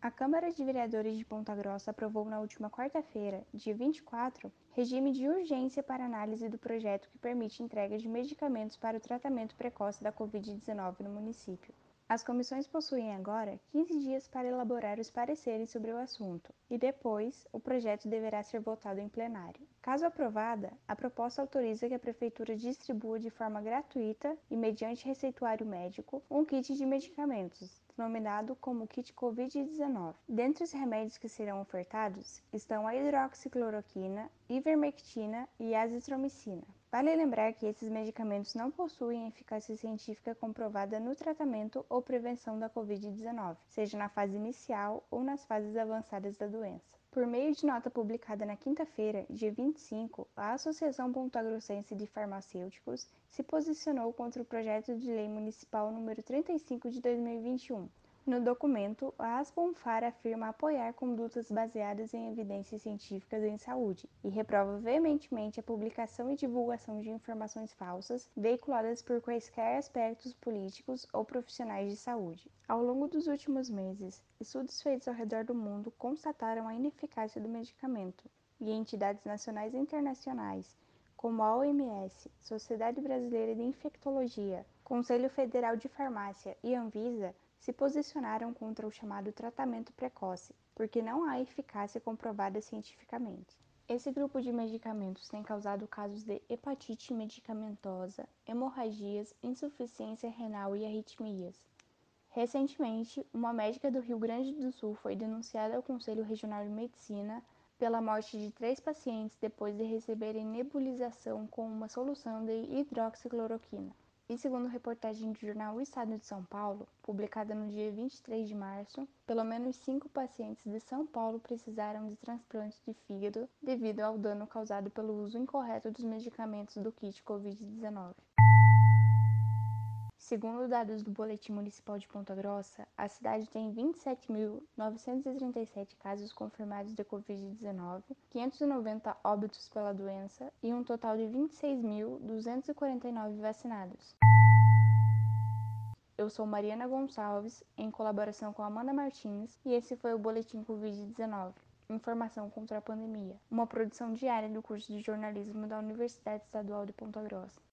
A Câmara de Vereadores de Ponta Grossa aprovou na última quarta-feira, dia 24, regime de urgência para análise do projeto que permite entrega de medicamentos para o tratamento precoce da Covid-19 no município. As comissões possuem agora 15 dias para elaborar os pareceres sobre o assunto e depois o projeto deverá ser votado em plenário. Caso aprovada, a proposta autoriza que a Prefeitura distribua de forma gratuita e mediante receituário médico um kit de medicamentos, denominado como kit Covid-19. Dentre os remédios que serão ofertados estão a hidroxicloroquina, ivermectina e azitromicina. Vale lembrar que esses medicamentos não possuem eficácia científica comprovada no tratamento ou prevenção da Covid-19, seja na fase inicial ou nas fases avançadas da doença. Por meio de nota publicada na quinta-feira, dia 25, a Associação Pontagrossense de Farmacêuticos se posicionou contra o projeto de lei municipal número 35 de 2021. No documento, a Asponfar afirma apoiar condutas baseadas em evidências científicas em saúde e reprova veementemente a publicação e divulgação de informações falsas veiculadas por quaisquer aspectos políticos ou profissionais de saúde. Ao longo dos últimos meses, estudos feitos ao redor do mundo constataram a ineficácia do medicamento e entidades nacionais e internacionais, como a OMS, Sociedade Brasileira de Infectologia, Conselho Federal de Farmácia e Anvisa, se posicionaram contra o chamado tratamento precoce, porque não há eficácia comprovada cientificamente. Esse grupo de medicamentos tem causado casos de hepatite medicamentosa, hemorragias, insuficiência renal e arritmias. Recentemente, uma médica do Rio Grande do Sul foi denunciada ao Conselho Regional de Medicina pela morte de 3 pacientes depois de receberem nebulização com uma solução de hidroxicloroquina. E segundo reportagem do jornal O Estado de São Paulo, publicada no dia 23 de março, pelo menos 5 pacientes de São Paulo precisaram de transplante de fígado devido ao dano causado pelo uso incorreto dos medicamentos do kit Covid-19. Segundo dados do Boletim Municipal de Ponta Grossa, a cidade tem 27.937 casos confirmados de Covid-19, 590 óbitos pela doença e um total de 26.249 vacinados. Eu sou Mariana Gonçalves, em colaboração com Amanda Martins, e esse foi o Boletim Covid-19. Informação contra a pandemia, uma produção diária do curso de jornalismo da Universidade Estadual de Ponta Grossa.